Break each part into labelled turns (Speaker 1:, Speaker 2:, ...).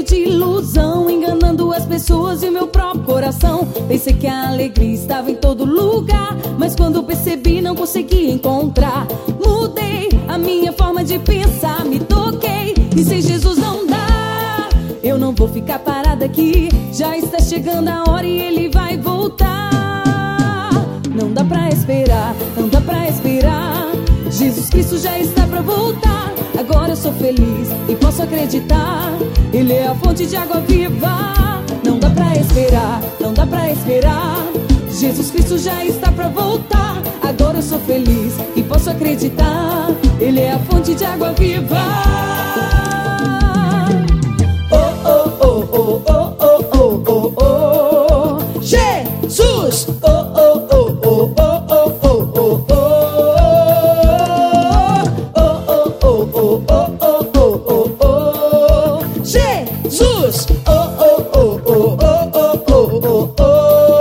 Speaker 1: de ilusão, enganando as pessoas e o meu próprio coração. Pensei que a alegria estava em todo lugar, mas quando percebi não consegui encontrar. Mudei a minha forma de pensar, me toquei e sem Jesus não dá. Eu não vou ficar parada aqui, já está chegando a hora e Ele vai voltar. Não dá pra esperar, não dá pra esperar. Jesus Cristo já está pra voltar. Agora eu sou feliz e posso acreditar, Ele é a fonte de água viva. Não dá pra esperar, não dá pra esperar. Jesus Cristo já está pra voltar. Agora eu sou feliz e posso acreditar, Ele é a fonte de água viva. Oh, oh, oh, oh, oh, oh, oh, oh, oh. Jesus! Oh, oh, oh, oh, oh, oh, oh, oh, oh. Jesus! Oh, oh, oh, oh, oh, oh, oh, oh,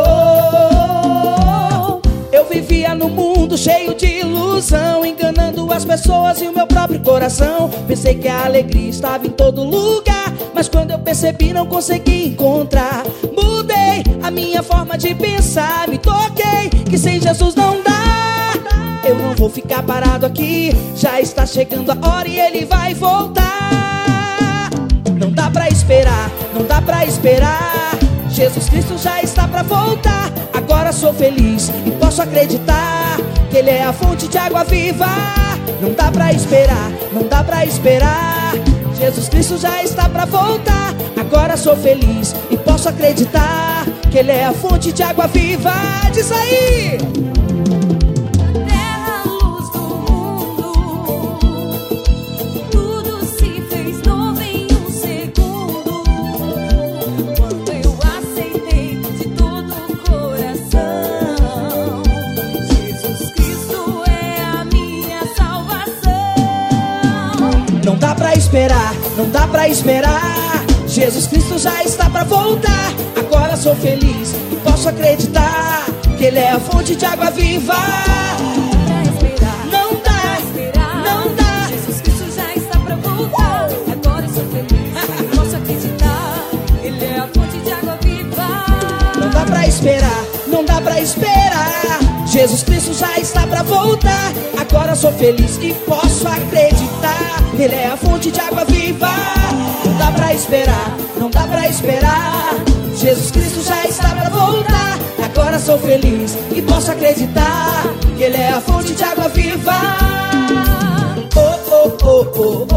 Speaker 1: oh. Eu vivia no mundo cheio de ilusão, enganando as pessoas e o meu próprio coração. Pensei que a alegria estava em todo lugar, mas quando eu percebi não consegui encontrar. Mudei a minha forma de pensar, me toquei que sem Jesus não dá. Eu não vou ficar parado aqui, já está chegando a hora e Ele vai voltar. Não dá pra esperar, não dá pra esperar. Jesus Cristo já está pra voltar. Agora sou feliz e posso acreditar, que Ele é a fonte de água viva. Não dá pra esperar, não dá pra esperar. Jesus Cristo já está pra voltar. Agora sou feliz e posso acreditar, que Ele é a fonte de água viva. Diz aí! Não dá pra esperar, não dá pra esperar. Jesus Cristo já está pra voltar. Agora sou feliz e posso acreditar, que Ele é a fonte de água viva. Não dá, não dá.
Speaker 2: Jesus Cristo já está pra voltar. Agora sou feliz e posso acreditar, Ele é a fonte de água viva.
Speaker 1: Não dá pra esperar, não dá pra esperar. Jesus Cristo já está pra voltar. Agora sou feliz e posso acreditar, Ele é a fonte de água viva. Não dá pra esperar, não dá pra esperar. Jesus Cristo já está pra voltar. Agora sou feliz e posso acreditar, que Ele é a fonte de água viva. Oh, oh, oh, oh, oh.